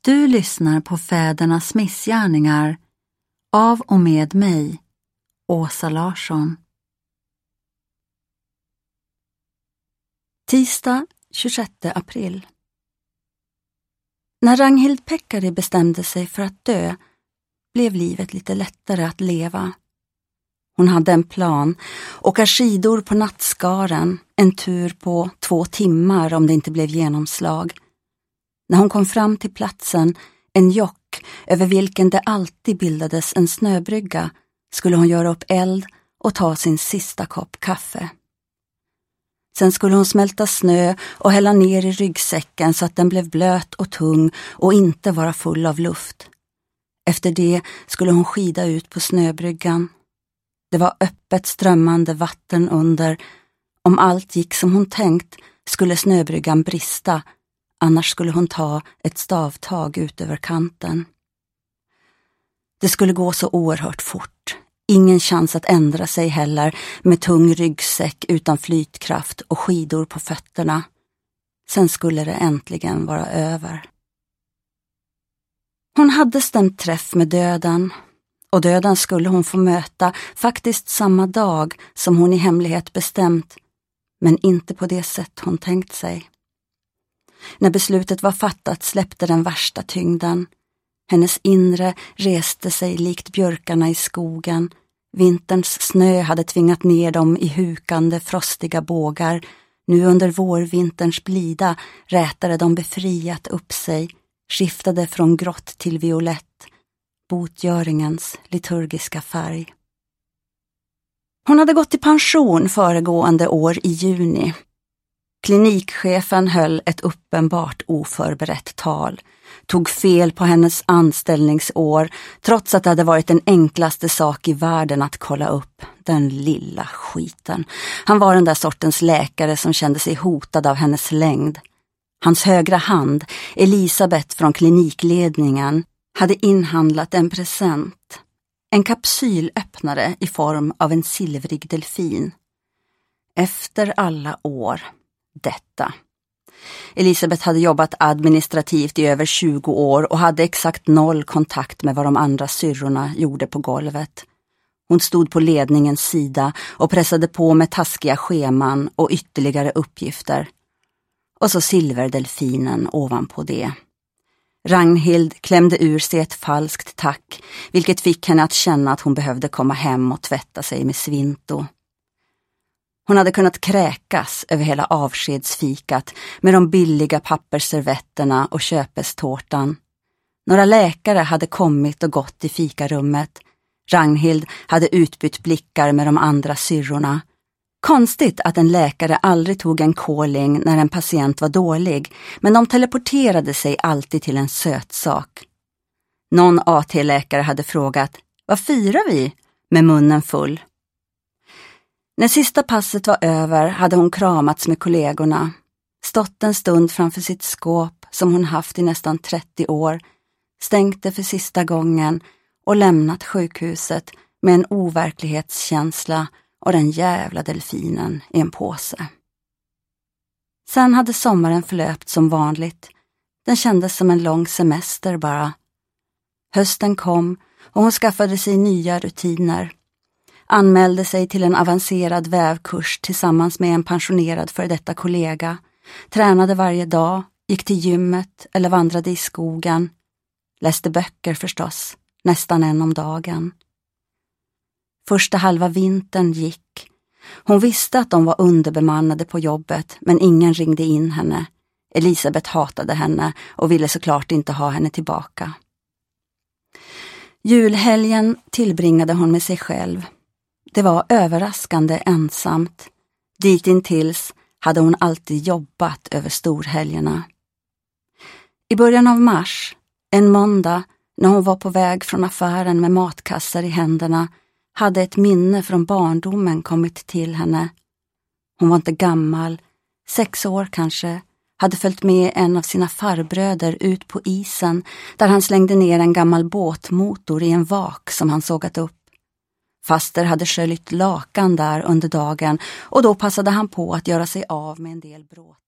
Du lyssnar på Fädernas missgärningar av och med mig, Åsa Larsson. Tisdag 26 april. När Ragnhild Pekkari bestämde sig för att dö blev livet lite lättare att leva. Hon hade en plan, åka skidor på Nattskaren, en tur på 2 timmar om det inte blev genomslag. När hon kom fram till platsen, en jock över vilken det alltid bildades en snöbrygga, skulle hon göra upp eld och ta sin sista kopp kaffe. Sen skulle hon smälta snö och hälla ner i ryggsäcken så att den blev blöt och tung och inte vara full av luft. Efter det skulle hon skida ut på snöbryggan. Det var öppet strömmande vatten under. Om allt gick som hon tänkt skulle snöbryggan brista, annars skulle hon ta ett stavtag ut över kanten. Det skulle gå så oerhört fort. Ingen chans att ändra sig heller med tung ryggsäck utan flytkraft och skidor på fötterna. Sen skulle det äntligen vara över. Hon hade stämt träff med döden, och döden skulle hon få möta faktiskt samma dag som hon i hemlighet bestämt, men inte på det sätt hon tänkt sig. När beslutet var fattat släppte den värsta tyngden. Hennes inre reste sig likt björkarna i skogen. Vinterns snö hade tvingat ner dem i hukande, frostiga bågar. Nu under vårvinterns blida rätade de befriat upp sig, skiftade från grått till violett, botgöringens liturgiska färg. Hon hade gått i pension föregående år i juni. Klinikchefen höll ett uppenbart oförberett tal, tog fel på hennes anställningsår trots att det hade varit den enklaste sak i världen att kolla upp. Den lilla skiten. Han var den där sortens läkare som kände sig hotad av hennes längd. Hans högra hand, Elisabeth från klinikledningen, hade inhandlat en present. En kapsylöppnare i form av en silvrig delfin. Efter alla år. Detta. Elisabeth hade jobbat administrativt i över 20 år och hade exakt 0 kontakt med vad de andra syrrorna gjorde på golvet. Hon stod på ledningens sida och pressade på med taskiga scheman och ytterligare uppgifter. Och så silverdelfinen ovanpå det. Ragnhild klämde ur sig ett falskt tack, vilket fick henne att känna att hon behövde komma hem och tvätta sig med svinto. Hon hade kunnat kräkas över hela avskedsfikat med de billiga pappersservetterna och köpestårtan. Några läkare hade kommit och gått i fikarummet. Ragnhild hade utbytt blickar med de andra syrrorna. Konstigt att en läkare aldrig tog en calling när en patient var dålig, men de teleporterade sig alltid till en sötsak. Någon AT-läkare hade frågat, vad firar vi? Med munnen full. När sista passet var över hade hon kramats med kollegorna, stått en stund framför sitt skåp som hon haft i nästan 30 år, stängt det för sista gången och lämnat sjukhuset med en overklighetskänsla och den jävla delfinen i en påse. Sen hade sommaren förlöpt som vanligt. Den kändes som en lång semester bara. Hösten kom och hon skaffade sig nya rutiner. Anmälde sig till en avancerad vävkurs tillsammans med en pensionerad före detta kollega, tränade varje dag, gick till gymmet eller vandrade i skogen, läste böcker förstås, nästan en om dagen. Första halva vintern gick. Hon visste att de var underbemannade på jobbet, men ingen ringde in henne. Elisabeth hatade henne och ville såklart inte ha henne tillbaka. Julhelgen tillbringade hon med sig själv. Det var överraskande ensamt. Ditintills hade hon alltid jobbat över storhelgerna. I början av mars, en måndag, när hon var på väg från affären med matkassar i händerna, hade ett minne från barndomen kommit till henne. Hon var inte gammal, 6 år kanske, hade följt med en av sina farbröder ut på isen där han slängde ner en gammal båtmotor i en vak som han sågat upp. Faster hade sköljt lakan där under dagen och då passade han på att göra sig av med en del bråte.